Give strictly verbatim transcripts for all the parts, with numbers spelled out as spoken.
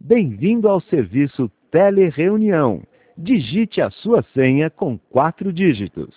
Bem-vindo ao serviço Telereunião. Digite a sua senha com quatro dígitos.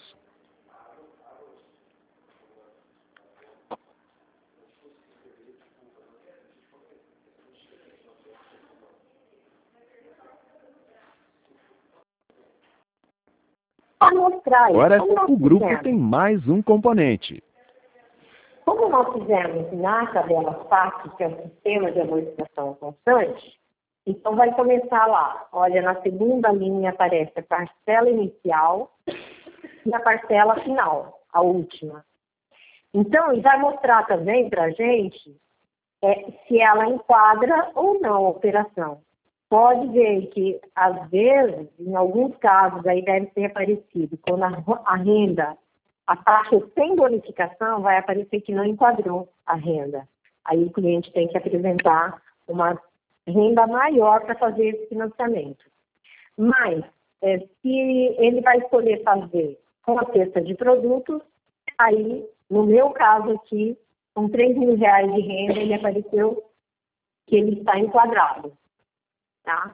Agora, o grupo tem mais um componente. Como nós fizemos na tabela F A Q, que é o Sistema de Amortização Constante, então vai começar lá. Olha, na segunda linha aparece a parcela inicial e a parcela final, a última. Então, ele vai mostrar também para a gente é, se ela enquadra ou não a operação. Pode ver que, às vezes, em alguns casos, aí deve ter aparecido, quando a, a renda, a taxa sem bonificação, vai aparecer que não enquadrou a renda. Aí o cliente tem que apresentar uma renda maior para fazer esse financiamento. Mas, é, se ele vai escolher fazer com a cesta de produtos, aí, no meu caso aqui, com três mil reais de renda, ele apareceu que ele está enquadrado. Tá?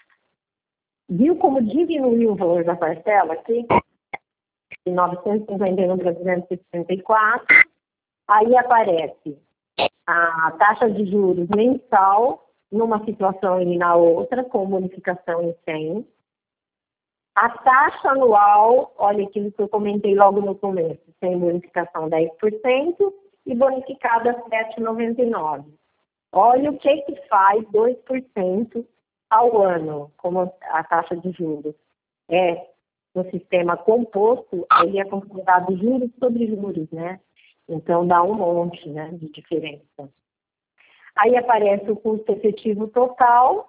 Viu como diminuiu o valor da parcela aqui? De novecentos e cinquenta e um para duzentos e sessenta e quatro. Aí aparece a taxa de juros mensal numa situação e na outra, com bonificação em cem. A taxa anual, olha aquilo que eu comentei logo no começo, sem bonificação dez por cento e bonificada sete vírgula noventa e nove. Olha o que que faz dois por cento ao ano, como a taxa de juros. É, no sistema composto, ele é considerado juros sobre juros, né? Então, dá um monte, né, de diferença. Aí aparece o custo efetivo total,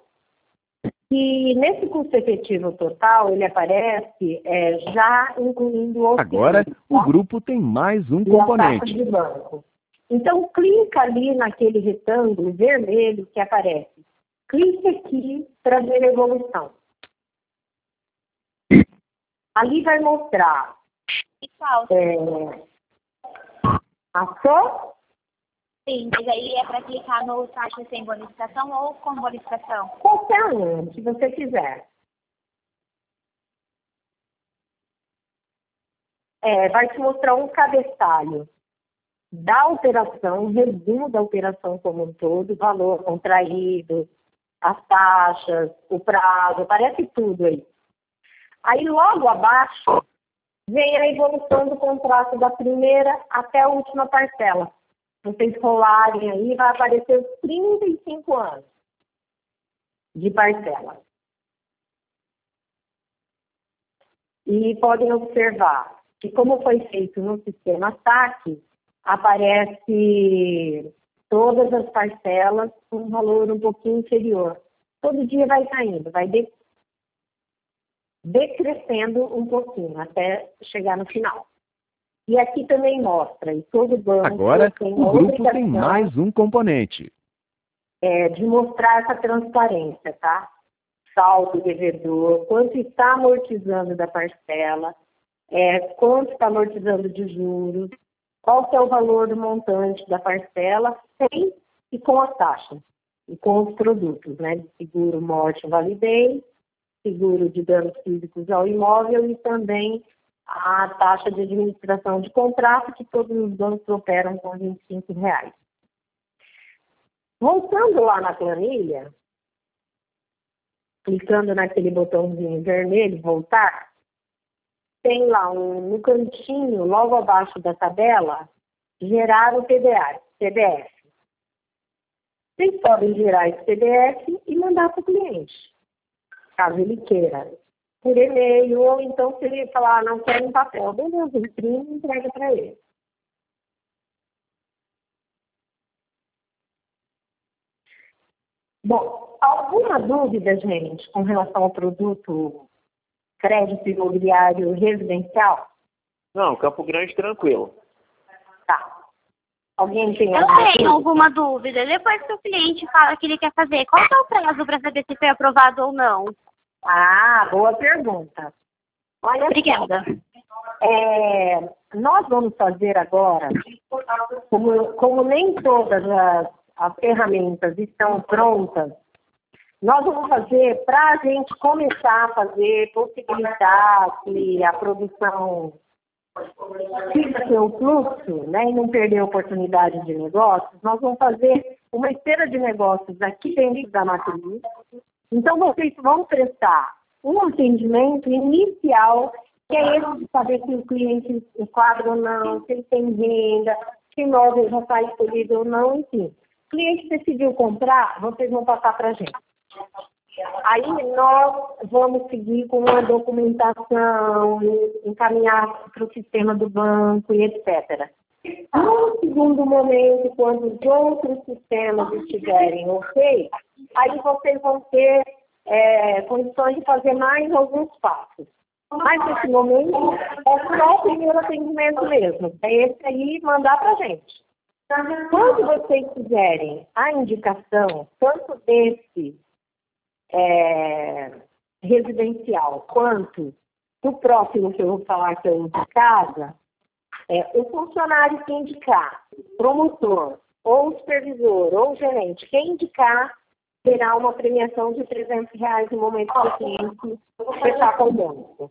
e nesse custo efetivo total, ele aparece é, já incluindo o Agora, tá? o grupo tem mais um e componente. a taxa de banco. Então, clica ali naquele retângulo vermelho que aparece. Clique aqui para ver a evolução. Ali vai mostrar é, a só. Sim, mas aí é para clicar no taxa sem bonificação ou com bonificação? Qualquer um, se você quiser. É, vai te mostrar um cabeçalho da operação, resumo da operação como um todo, valor contraído, as taxas, o prazo, aparece tudo aí. Aí logo abaixo vem a evolução do contrato da primeira até a última parcela. Se vocês rolarem aí, vai aparecer os trinta e cinco anos de parcela. E podem observar que, como foi feito no sistema S A C, aparece todas as parcelas com um valor um pouquinho inferior. Todo dia vai caindo, vai de... decrescendo um pouquinho, até chegar no final. E aqui também mostra, e todo banco Agora, tem o grupo tem mais um componente. É, de mostrar essa transparência, tá? Saldo devedor, quanto está amortizando da parcela, é, quanto está amortizando de juros, qual que é o valor do montante da parcela, sem e com as taxas, e com os produtos, né? De seguro, morte, validez, seguro de danos físicos ao imóvel e também a taxa de administração de contrato, que todos os bancos operam com vinte e cinco reais. Voltando lá na planilha, clicando naquele botãozinho vermelho, voltar, tem lá um, no cantinho, logo abaixo da tabela, gerar o P D F. Vocês podem gerar esse P D F e mandar para o cliente, caso ele queira, por e-mail, ou então se ele falar, não quero em papel, beleza, imprime e entrega para ele. Bom, alguma dúvida, gente, com relação ao produto crédito imobiliário residencial? Não, Campo Grande tranquilo. Tá. Alguém tem Eu alguma tenho dúvida? alguma dúvida. Depois que o cliente fala que ele quer fazer, qual é o prazo para saber se foi aprovado ou não? Ah, boa pergunta. Olha, Obrigada. é, nós vamos fazer agora, como, como nem todas as, as ferramentas estão prontas, nós vamos fazer, para a gente começar a fazer, possibilitar que a produção siga seu fluxo, né, e não perder a oportunidade de negócios, nós vamos fazer uma esteira de negócios aqui dentro da matriz. Então, vocês vão prestar um atendimento inicial, que é esse de saber se o cliente enquadra ou não, se ele tem renda, se o imóvel já está escolhido ou não, enfim. O cliente decidiu comprar, vocês vão passar para a gente. Aí nós vamos seguir com uma documentação, encaminhar para o sistema do banco e etcétera. No segundo momento, quando os outros sistemas estiverem ok, aí vocês vão ter é, condições de fazer mais alguns passos. Mas nesse momento é só o primeiro atendimento mesmo. É esse aí mandar para a gente. Quando vocês fizerem a indicação, tanto desse É, residencial, quanto do próximo que eu vou falar que é o de casa, é, o funcionário que indicar, promotor, ou supervisor, ou gerente, quem indicar, terá uma premiação de trezentos reais no momento que o cliente fechar com o banco.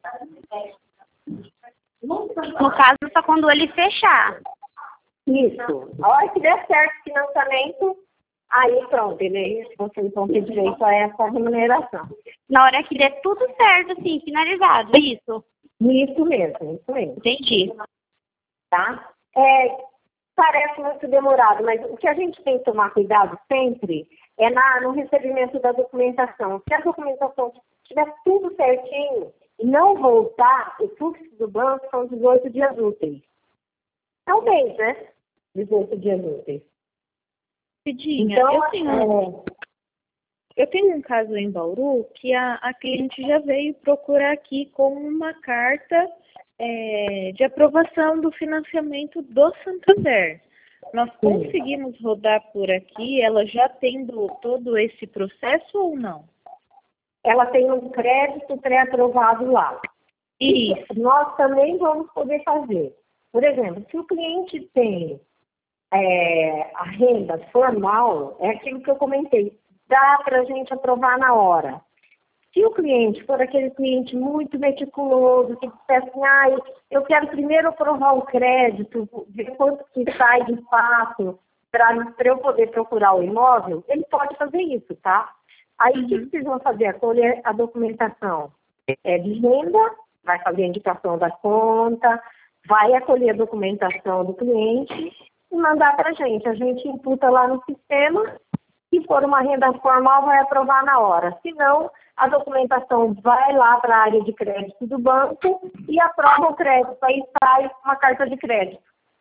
No caso, só quando ele fechar. Isso. A hora que der certo o financiamento, aí pronto, ele, vocês vão ter direito a essa remuneração. Na hora que der tudo certo, assim, finalizado, isso? Isso mesmo, isso mesmo. Entendi. Tá? É, parece muito demorado, mas o que a gente tem que tomar cuidado sempre é na, no recebimento da documentação. Se a documentação estiver tudo certinho e não voltar, o fluxo do banco são dezoito dias úteis. É um mês, né? dezoito dias úteis. Cidinha, Então, eu, tenho, é... eu tenho um caso em Bauru que a, a cliente já veio procurar aqui com uma carta é, de aprovação do financiamento do Santander. Nós conseguimos rodar por aqui, ela já tendo todo esse processo ou não? Ela tem um crédito pré-aprovado lá. Isso. Nós também vamos poder fazer. Por exemplo, se o cliente tem É, a renda formal, é aquilo que eu comentei, dá para a gente aprovar na hora. Se o cliente for aquele cliente muito meticuloso, que disser assim, ah, eu quero primeiro aprovar o crédito, ver quanto que sai de fato para eu poder procurar o imóvel, ele pode fazer isso, tá? Aí o que vocês vão fazer? Acolher a documentação é, de renda, vai fazer a indicação da conta, vai acolher a documentação do cliente e mandar para a gente. A gente imputa lá no sistema, se for uma renda formal, vai aprovar na hora. Se não, a documentação vai lá para a área de crédito do banco e aprova o crédito. Aí sai uma carta de crédito.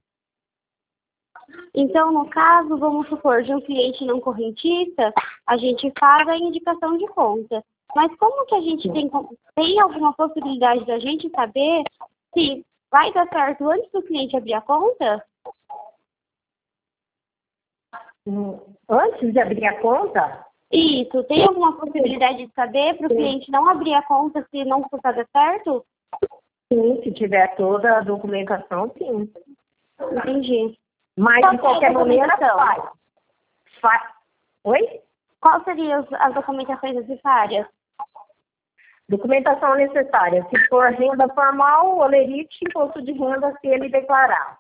Então, no caso, vamos supor, de um cliente não correntista, a gente faz a indicação de conta. Mas como que a gente tem, tem alguma possibilidade da gente saber se vai dar certo antes do cliente abrir a conta? Antes de abrir a conta? Isso. Tem alguma possibilidade de saber para o cliente não abrir a conta se não for dar certo? Sim, se tiver toda a documentação, sim. Entendi. Mas, Qual de qualquer maneira, faz. faz. Oi? Quais seriam as documentações necessárias? Documentação necessária. Se for renda formal, olerite, imposto de renda, se ele declarar.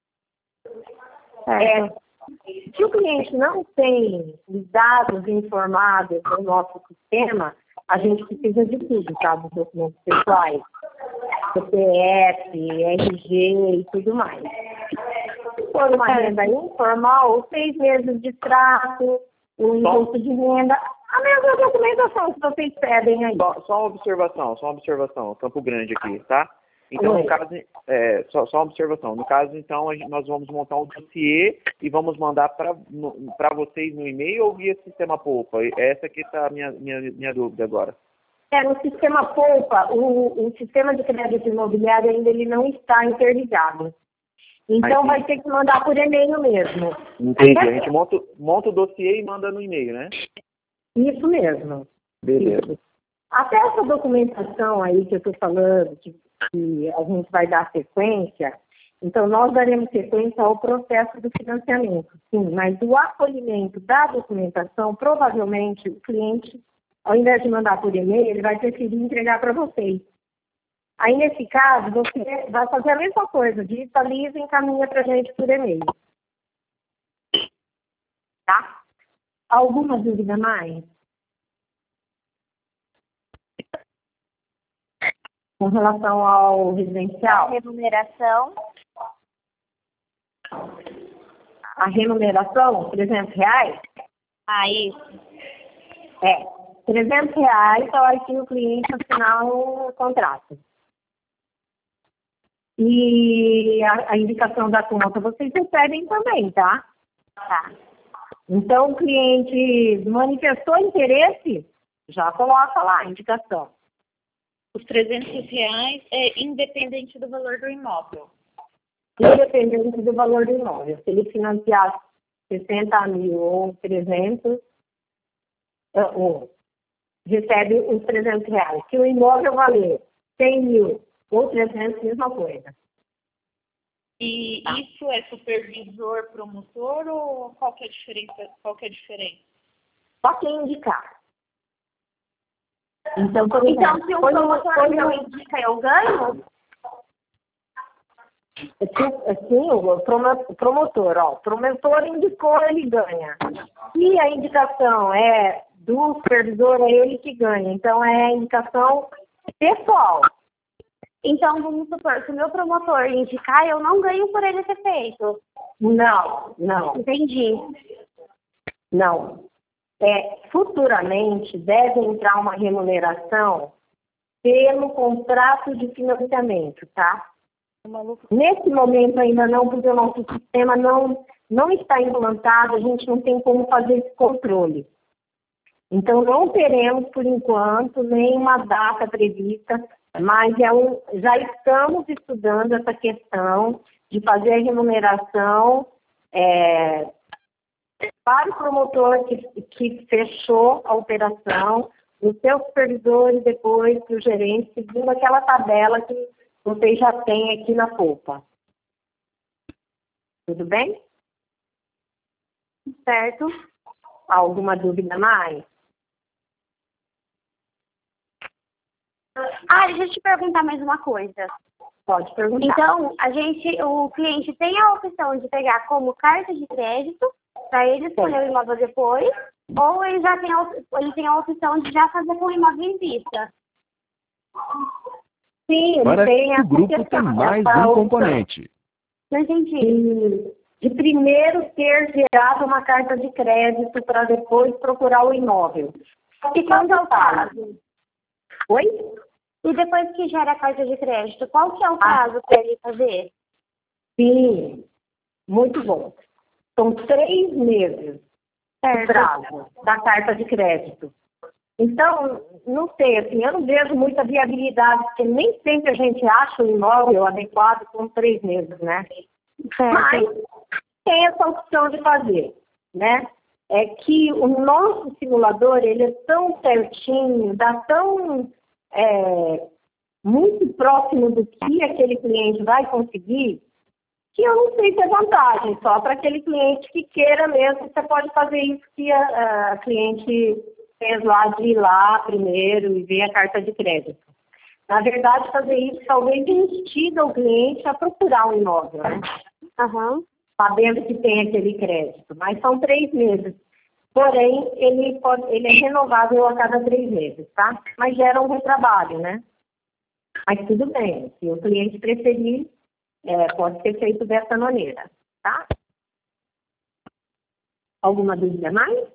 É, se o cliente não tem os dados informados no nosso sistema, a gente precisa de tudo, tá? Dos documentos pessoais. C P F, R G e tudo mais. Se for uma renda informal, seis meses de trato, o imposto de renda, a mesma documentação que vocês pedem aí. Só, só uma observação, só uma observação, Campo Grande aqui, tá? Então, no caso, é, só, só uma observação, no caso, então, a gente, nós vamos montar um dossiê e vamos mandar para vocês no e-mail ou via sistema Poupa? Essa aqui está a minha, minha, minha dúvida agora. É, no sistema Poupa, o, o sistema de crédito imobiliário ainda ele não está interligado. Então, Aí, vai ter que mandar por e-mail mesmo. Entendi. A gente monta, monta o dossiê e manda no e-mail, né? Isso mesmo. Beleza. Isso. Até essa documentação aí que eu estou falando, que, que a gente vai dar sequência, então nós daremos sequência ao processo do financiamento, sim, mas o acolhimento da documentação, provavelmente o cliente ao invés de mandar por e-mail, ele vai preferir entregar para vocês. Aí, nesse caso, você vai fazer a mesma coisa, digitaliza e encaminha para a gente por e-mail. Tá? Alguma dúvida mais? Com relação ao residencial? A remuneração. A remuneração, trezentos reais? Ah, isso. É, trezentos reais a hora que o cliente assinar o contrato. E a, a indicação da conta vocês recebem também, tá? Tá. Então, o cliente manifestou interesse, já coloca lá a indicação. Os trezentos reais é independente do valor do imóvel. Independente do valor do imóvel. Se ele financiar sessenta mil ou trezentos, ou, recebe os trezentos reais. Se o imóvel valer cem mil ou trezentos, mesma coisa. E tá. Isso é supervisor, promotor ou qual que é a diferença? Qual que é a diferença? Só quem indicar. Então, por exemplo, então se o promotor não indica, eu ganho? Sim, o promotor, ó, o promotor indicou, ele ganha. E a indicação é do supervisor, é ele que ganha. Então, é a indicação pessoal. Então, vamos supor, se o meu promotor indicar, eu não ganho por ele ter feito. Não, não. Entendi. Não. É, futuramente, deve entrar uma remuneração pelo contrato de financiamento, tá? Nesse momento ainda não, porque o nosso sistema não, não está implantado, a gente não tem como fazer esse controle. Então, não teremos, por enquanto, nenhuma data prevista, mas é um, já estamos estudando essa questão de fazer a remuneração é, para o promotor que, que fechou a operação, o seu supervisor e depois para o gerente, seguindo aquela tabela que vocês já têm aqui na polpa. Tudo bem? Certo. Alguma dúvida mais? Ah, deixa eu te perguntar mais uma coisa. Pode perguntar. Então, a gente, o cliente tem a opção de pegar como carta de crédito para ele escolher o imóvel depois, ou ele já tem a, ele tem a opção de já fazer com o imóvel em vista? Sim, ele Para tem a o grupo tem mais um componente. Não entendi. De, de primeiro ter gerado uma carta de crédito para depois procurar o imóvel. E qual que é o prazo? Oi? E depois que gera a carta de crédito, qual que é o prazo para ele fazer? Sim, muito bom. São três meses o prazo da carta de crédito. Então, não sei, assim, eu não vejo muita viabilidade, porque nem sempre a gente acha o imóvel adequado com três meses, né? Certo. Mas tem essa opção de fazer, né? É que o nosso simulador, ele é tão certinho, dá tão é, muito próximo do que aquele cliente vai conseguir, que eu não sei se é vantagem, só para aquele cliente que queira mesmo, você pode fazer isso que a, a cliente fez lá, de ir lá primeiro e ver a carta de crédito. Na verdade, fazer isso talvez instiga o cliente a procurar um imóvel, né? Uhum. Sabendo que tem aquele crédito. Mas são três meses. Porém, ele, pode, ele é renovável a cada três meses, tá? Mas gera um retrabalho, né? Mas tudo bem. Se o cliente preferir, é, pode ser feito dessa maneira, tá? Alguma dúvida mais?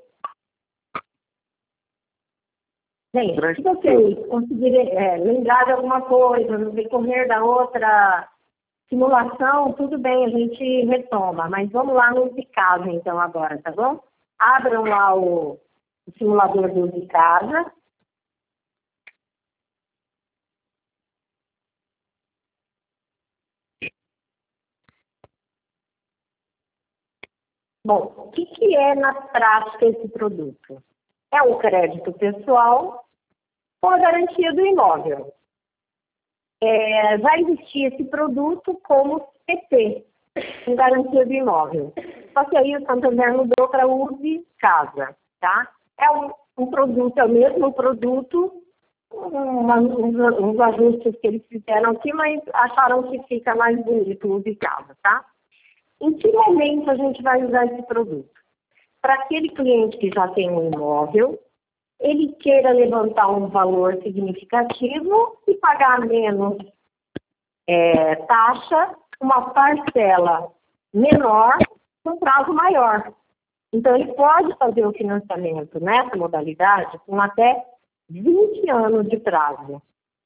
Gente, se vocês conseguirem é, lembrar de alguma coisa no decorrer da outra simulação, tudo bem, a gente retoma. Mas vamos lá no de casa, então, agora, tá bom? Abram lá o, o simulador do de casa. Bom, o que, que é na prática esse produto? É um crédito pessoal com a garantia do imóvel. É, vai existir esse produto como C P, com garantia do imóvel. Só que aí o Santander mudou para Use Casa, tá? É um, um produto, é o mesmo produto, uma, uns, uns ajustes que eles fizeram aqui, mas acharam que fica mais bonito o de casa, tá? Em que momento a gente vai usar esse produto? Para aquele cliente que já tem um imóvel, ele queira levantar um valor significativo e pagar menos é, taxa, uma parcela menor, com prazo maior. Então, ele pode fazer o financiamento nessa modalidade com até vinte anos de prazo.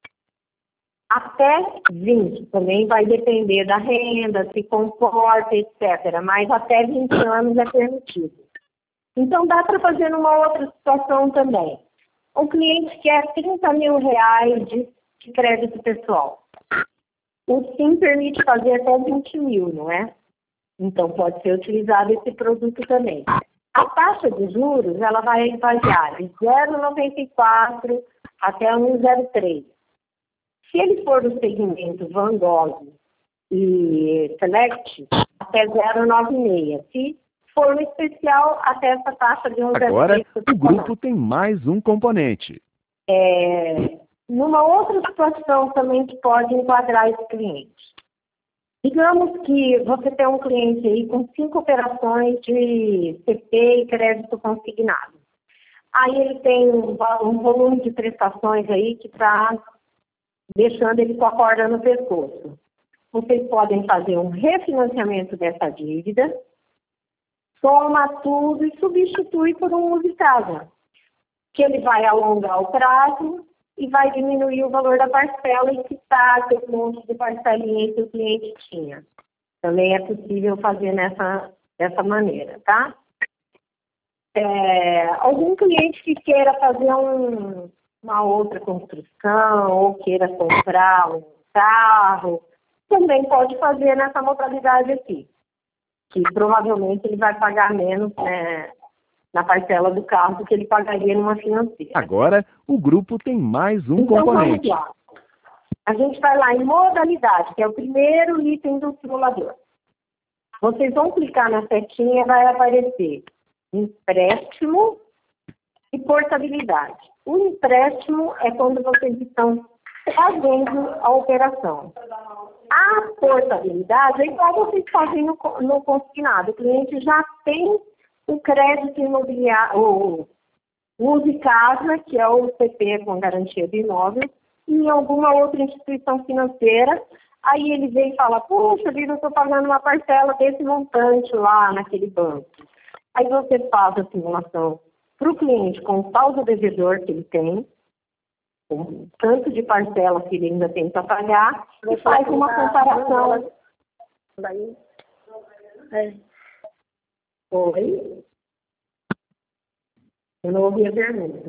Até vinte, também vai depender da renda, se comporta, etcétera. Mas até vinte anos é permitido. Então, dá para fazer numa outra situação também. O cliente quer trinta mil reais de, de crédito pessoal. O SIM permite fazer até vinte mil, não é? Então, pode ser utilizado esse produto também. A taxa de juros, ela vai variar de zero vírgula noventa e quatro até um vírgula zero três. Se ele for do segmento Van Gogh e Select, até zero vírgula noventa e seis. Se for no especial, até essa taxa de um vírgula zero três. Agora, o grupo tem mais um componente. É, numa outra situação também que pode enquadrar esse cliente. Digamos que você tem um cliente aí com cinco operações de C P e crédito consignado. Aí ele tem um, um volume de prestações aí que está deixando ele com a corda no pescoço. Vocês podem fazer um refinanciamento dessa dívida, soma tudo e substitui por um uso de casa, que ele vai alongar o prazo e vai diminuir o valor da parcela e quitar aquele monte de parcelinha que o cliente tinha. Também é possível fazer nessa, dessa maneira, tá? É, algum cliente que queira fazer um, uma outra construção ou queira comprar um carro, também pode fazer nessa modalidade aqui, que provavelmente ele vai pagar menos, né, na parcela do carro do que ele pagaria numa financeira. Agora, o grupo tem mais um então, componente. Vamos lá. A gente vai lá em modalidade, que é o primeiro item do simulador. Vocês vão clicar na setinha e vai aparecer empréstimo e portabilidade. O empréstimo é quando vocês estão fazendo a operação. A portabilidade é igual vocês fazem no, no consignado. O cliente já tem o crédito imobiliário, o Use Casa, que é o C P com garantia do imóvel, e em alguma outra instituição financeira, aí ele vem e fala, poxa vida, eu estou pagando uma parcela desse montante lá naquele banco. Aí você faz a simulação para o cliente com o saldo devedor que ele tem, o tanto de parcela que ele ainda tem para pagar, e faz uma comparação. Daí, é. Oi? Eu não ouvi a pergunta.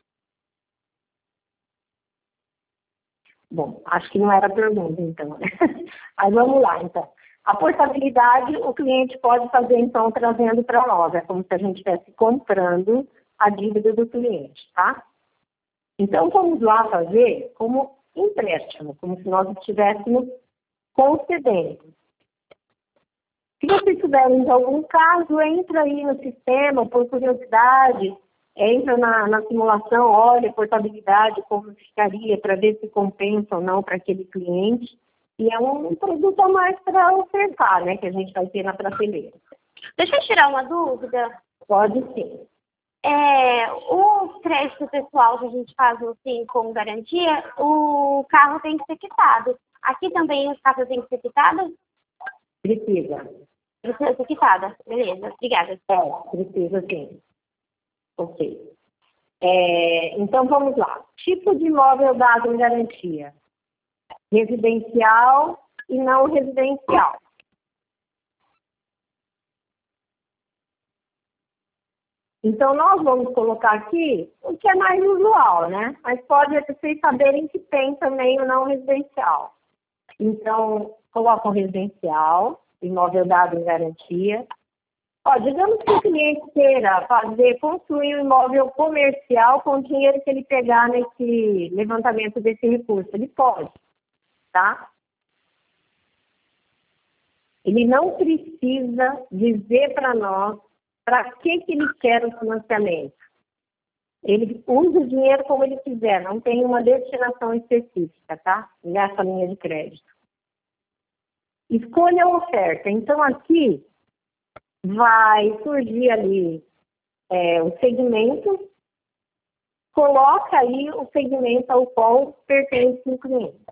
Bom, acho que não era pergunta, então. Aí vamos lá, então. A portabilidade, o cliente pode fazer, então, trazendo para nós. É como se a gente estivesse comprando a dívida do cliente, tá? Então, vamos lá fazer como empréstimo, como se nós estivéssemos concedendo. Se vocês tiverem algum caso, entra aí no sistema, por curiosidade, entra na, na simulação, olha a portabilidade, como ficaria, para ver se compensa ou não para aquele cliente. E é um produto a mais para ofertar, né, que a gente vai ter na prateleira. Deixa eu tirar uma dúvida. Pode sim. É, o crédito pessoal que a gente faz assim, com garantia, o carro tem que ser quitado. Aqui também os carros têm que ser quitados? Precisa. Precisa ser quitada. Beleza, obrigada. É, precisa sim. Ok. É, então vamos lá. Tipo de imóvel dado em garantia: residencial e não residencial. Então, nós vamos colocar aqui o que é mais usual, né? Mas pode vocês saberem que tem também o não residencial. Então, coloca o residencial, imóvel dado em garantia. Ó, digamos que o cliente queira fazer, construir um imóvel comercial com o dinheiro que ele pegar nesse levantamento desse recurso. Ele pode, tá? Ele não precisa dizer para nós para que, que ele quer o financiamento. Ele usa o dinheiro como ele quiser, não tem uma destinação específica, tá? Nessa linha de crédito. Escolha a oferta. Então, aqui vai surgir ali é, o segmento. Coloca aí o segmento ao qual pertence o cliente.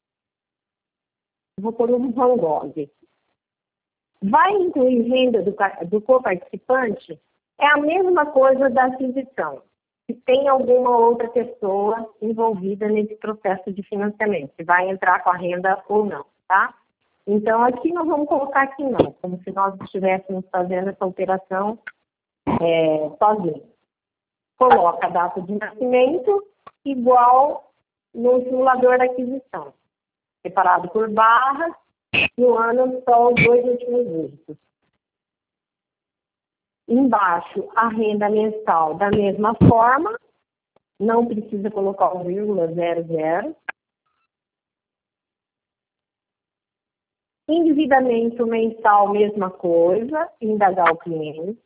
Vou pôr um Van Gogh. Vai incluir renda do, do coparticipante? É a mesma coisa da aquisição. Se tem alguma outra pessoa envolvida nesse processo de financiamento, se vai entrar com a renda ou não, tá? Então, aqui nós vamos colocar aqui não, como se nós estivéssemos fazendo essa operação é, sozinhos. Coloca a data de nascimento igual no simulador da aquisição, separado por barras, e o ano só os dois últimos dígitos. Embaixo, a renda mensal da mesma forma, não precisa colocar o vírgula zero zero. Endividamento mensal, mesma coisa, indagar o cliente.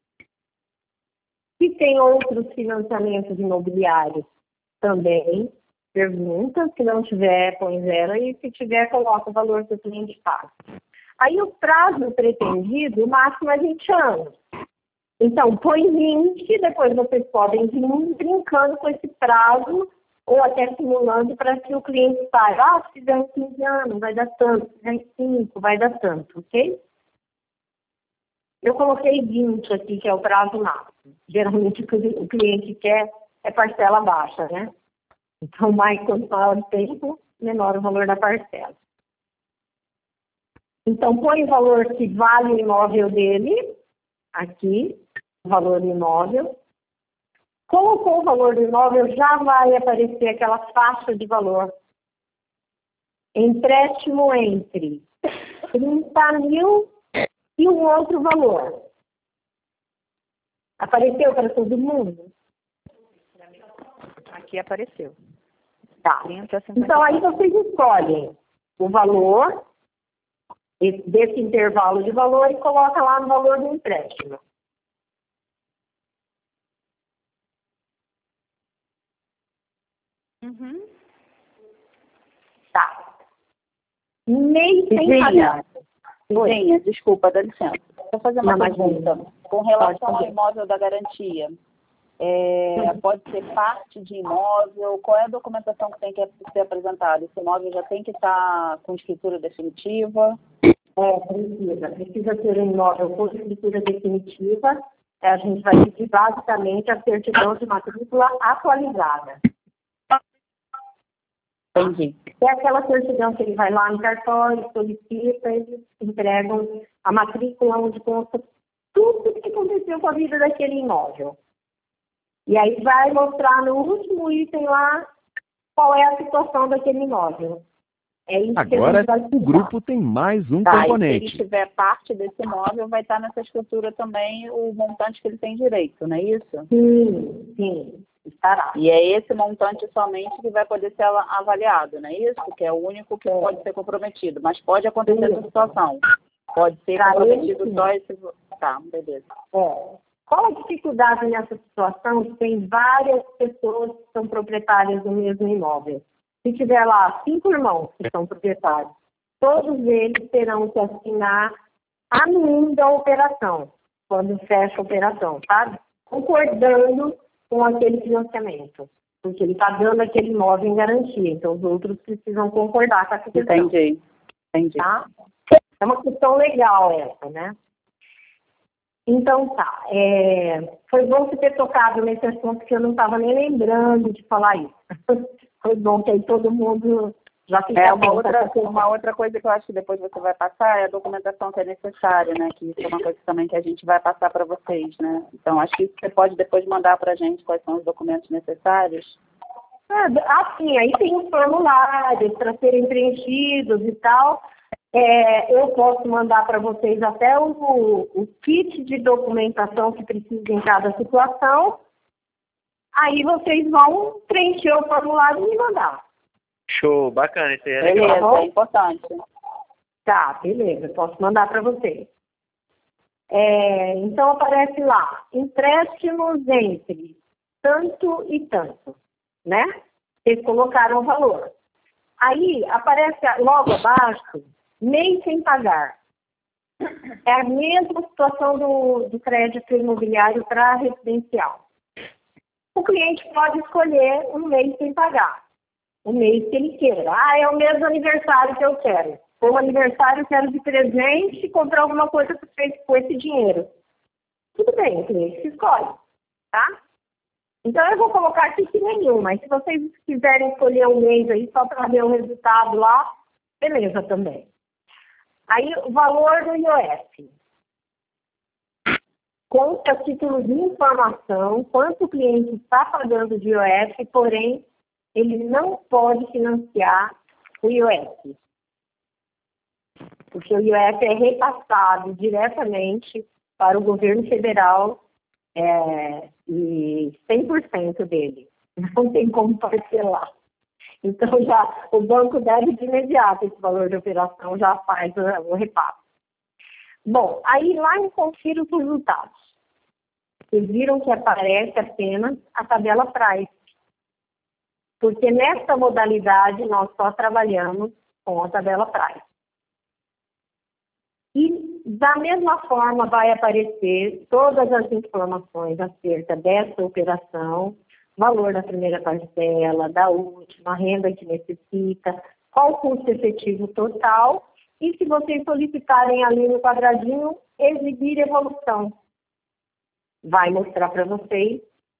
Se tem outros financiamentos imobiliários, também pergunta. Se não tiver, põe zero. E se tiver, coloca o valor que o cliente paga. Aí o prazo pretendido, o máximo é vinte anos. Então, põe vinte, depois vocês podem vir brincando com esse prazo ou até simulando para que o cliente saiba, ah, se fizer em quinze anos, vai dar tanto, se fizer em cinco, vai dar tanto, ok? Eu coloquei vinte aqui, que é o prazo máximo. Geralmente o que o cliente quer é parcela baixa, né? Então, mais quanto maior o tempo, menor o valor da parcela. Então, põe o valor que vale o imóvel dele, aqui, o valor do imóvel. Colocou o valor do imóvel, já vai aparecer aquela faixa de valor. Empréstimo entre trinta mil e um outro valor. Apareceu para todo mundo? Aqui apareceu. Tá. Então, aí vocês escolhem o valor desse intervalo de valor e coloca lá no valor do empréstimo. Uhum. Tá. Mês sem pagar. Zinha, desculpa, dá licença. Vou fazer uma Não, pergunta. mas... Com relação ao imóvel da garantia, é, pode ser parte de imóvel? Qual é a documentação que tem que ser apresentada? Esse imóvel já tem que estar com escritura definitiva? É, precisa. Precisa ter um imóvel com escritura definitiva. É, a gente vai pedir basicamente a certidão de matrícula atualizada. Entendi. É aquela certidão que ele vai lá no cartório, solicita, eles entregam a matrícula onde consta tudo o que aconteceu com a vida daquele imóvel. E aí vai mostrar no último item lá qual é a situação daquele imóvel. É isso Agora, que a gente vai o grupo tem mais um Tá, e se componente. ele tiver parte desse imóvel, vai estar nessa escritura também o montante que ele tem direito, não é isso? Sim, sim, estará. E é esse montante somente que vai poder ser avaliado, não é isso? Que é o único que É. pode ser comprometido. Mas pode acontecer essa Sim. situação. Pode ser Pra comprometido ele, sim. só esse... Tá, beleza. É. Qual a dificuldade nessa situação? Tem várias pessoas que são proprietárias do mesmo imóvel. Se tiver lá cinco irmãos que são proprietários, todos eles terão que assinar a mim da operação, quando fecha a operação, sabe? Concordando com aquele financiamento. Porque ele está dando aquele imóvel em garantia, então os outros precisam concordar com a questão. Entendi, entendi. Tá? É uma questão legal essa, né? Então tá, é, foi bom você ter tocado nesse assunto que eu não estava nem lembrando de falar isso. Foi bom que aí todo mundo já fica É, uma bem, outra, tá? uma outra coisa que eu acho que depois você vai passar é a documentação que é necessária, né? Que isso é uma coisa também que a gente vai passar para vocês, né? Então, acho que isso você pode depois mandar para a gente quais são os documentos necessários. Ah, sim, aí tem os formulários para serem preenchidos e tal. É, eu posso mandar para vocês até o, o kit de documentação que precisa em cada situação. Aí vocês vão preencher o formulário e me mandar. Show, bacana, isso aí é legal. Beleza, é importante. Tá, beleza, posso mandar para vocês. É, então aparece lá, empréstimos entre tanto e tanto, né? Eles colocaram o valor. Aí aparece logo abaixo, mês sem pagar. É a mesma situação do, do crédito imobiliário para residencial. O cliente pode escolher um mês sem pagar, o mês que ele queira. Ah, é o mês do aniversário que eu quero. Como aniversário, eu quero de presente e comprar alguma coisa com esse dinheiro. Tudo bem, o cliente escolhe, tá? Então, eu vou colocar aqui que nenhum, mas se vocês quiserem escolher um mês aí só para ver o resultado lá, beleza também. Aí, o valor do I O F. Conta a título de informação quanto o cliente está pagando de I O F, porém, ele não pode financiar o I O F. Porque o I O F é repassado diretamente para o governo federal é, e cem por cento dele. Não tem como parcelar. Então, já, o banco deve de imediato esse valor de operação, já faz o, o repasse. Bom, aí lá em confira os resultados. Vocês viram que aparece apenas a tabela price. Porque nessa modalidade nós só trabalhamos com a tabela price. E da mesma forma vai aparecer todas as informações acerca dessa operação, valor da primeira parcela, da última, renda que necessita, qual o custo efetivo total e se vocês solicitarem ali no quadradinho, exibir evolução. Vai mostrar para vocês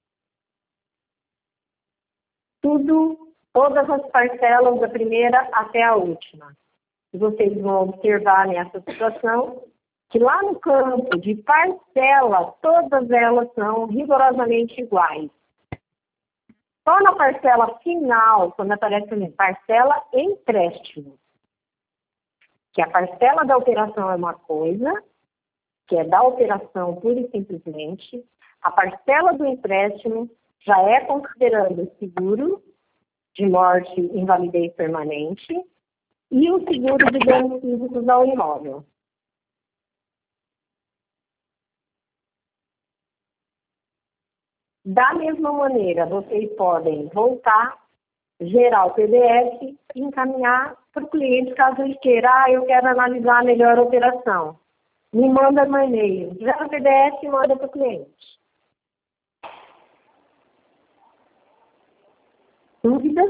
tudo, todas as parcelas da primeira até a última. E vocês vão observar nessa situação que lá no campo de parcela, todas elas são rigorosamente iguais. Só na parcela final, quando aparece ali, parcela empréstimo, que a parcela da operação é uma coisa, que é da operação pura e simplesmente, a parcela do empréstimo já é considerando seguro de morte e invalidez permanente e o seguro de danos físicos ao imóvel. Da mesma maneira, vocês podem voltar, gerar o P D F e encaminhar para o cliente, caso ele queira, ah, eu quero analisar melhor a operação. Me manda no e-mail, gera o P D F e manda para o cliente. Dúvidas?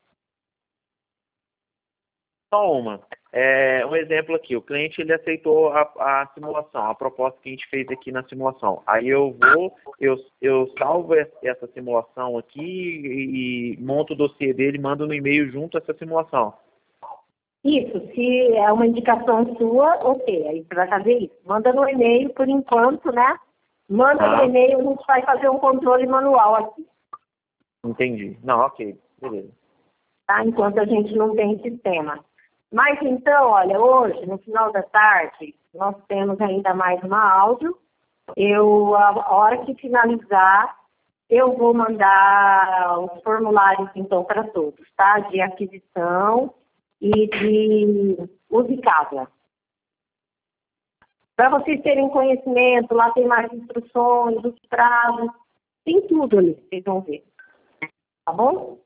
Só uma. É, um exemplo aqui, o cliente ele aceitou a, a simulação, a proposta que a gente fez aqui na simulação. Aí eu vou, eu, eu salvo essa simulação aqui e, e monto o dossiê dele, mando no e-mail junto a essa simulação. Isso, se é uma indicação sua, ok, aí você vai fazer isso. Manda no e-mail por enquanto, né? Manda ah. no e-mail, a gente vai fazer um controle manual aqui. Entendi. Não, ok, beleza. Tá? Enquanto a gente não tem sistema. Mas então, olha, hoje, no final da tarde, nós temos ainda mais uma áudio. Eu, a hora que finalizar, eu vou mandar os formulários, então, para todos, tá? De aquisição e de uso de casa. Para vocês terem conhecimento, lá tem mais instruções, os prazos, tem tudo ali, vocês vão ver. Tá bom?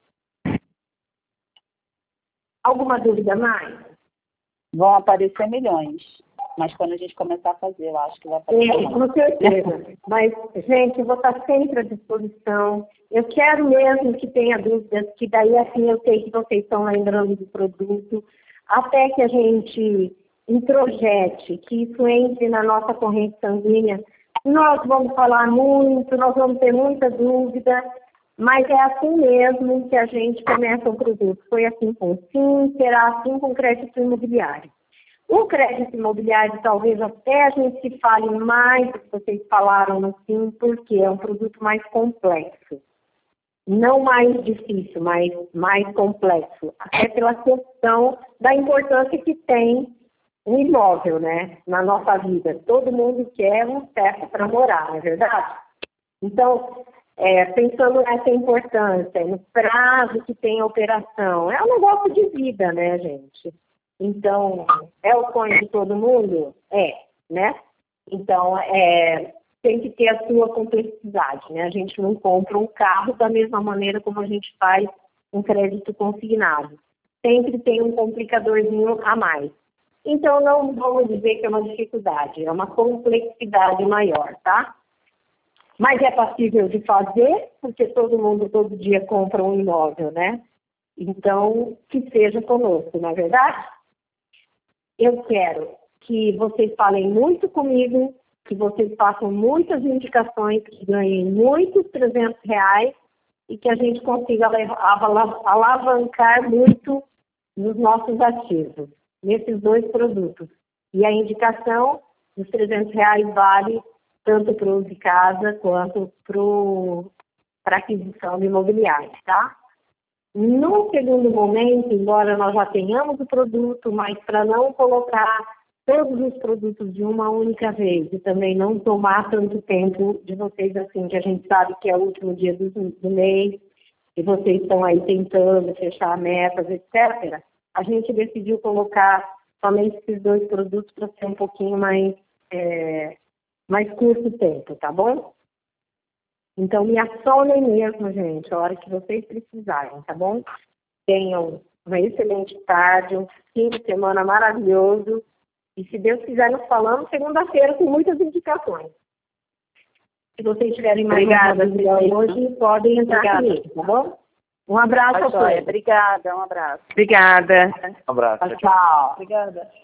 Alguma dúvida mais? Vão aparecer milhões, mas quando a gente começar a fazer, eu acho que vai aparecer é, mais. Com certeza. Mas, gente, eu vou estar sempre à disposição. Eu quero mesmo que tenha dúvidas, que daí assim eu sei que vocês estão lembrando do produto, até que a gente introjete, que isso entre na nossa corrente sanguínea. Nós vamos falar muito, nós vamos ter muita dúvida, mas é assim mesmo que a gente começa o produto. Foi assim com o Sim, será assim com o crédito imobiliário. O crédito imobiliário, talvez até a gente se fale mais do que vocês falaram no Sim, porque é um produto mais complexo. Não mais difícil, mas mais complexo. Até pela questão da importância que tem um imóvel, né, na nossa vida. Todo mundo quer um teto para morar, não é verdade? Então, é, pensando nessa importância, no prazo que tem a operação, é um negócio de vida, né, gente? Então, é o sonho de todo mundo? É, né? Então, é, tem que ter a sua complexidade, né? A gente não compra um carro da mesma maneira como a gente faz um crédito consignado. Sempre tem um complicadorzinho a mais. Então, não vamos dizer que é uma dificuldade, é uma complexidade maior, tá? Mas é passível de fazer, porque todo mundo todo dia compra um imóvel, né? Então, que seja conosco, não é verdade? Eu quero que vocês falem muito comigo, que vocês façam muitas indicações, que ganhem muitos trezentos reais e que a gente consiga alavancar muito nos nossos ativos, nesses dois produtos. E a indicação dos trezentos reais vale tanto para o uso de casa quanto para a aquisição de imobiliário, tá? No segundo momento, embora nós já tenhamos o produto, mas para não colocar todos os produtos de uma única vez e também não tomar tanto tempo de vocês assim, que a gente sabe que é o último dia do, do mês e vocês estão aí tentando fechar metas, etcétera, a gente decidiu colocar somente esses dois produtos para ser um pouquinho mais, é, mais curto o tempo, tá bom? Então, me acionem mesmo, gente, a hora que vocês precisarem, tá bom? Tenham uma excelente tarde, um fim de semana maravilhoso. E, se Deus quiser, nos falamos segunda-feira com muitas indicações. Se vocês tiverem mais Obrigada, uma dúvida hoje, podem entrar Obrigada. comigo, tá bom? Um abraço a Tá joia. todos. Obrigada, um abraço. Obrigada. Um abraço. Tchau, tchau. Obrigada.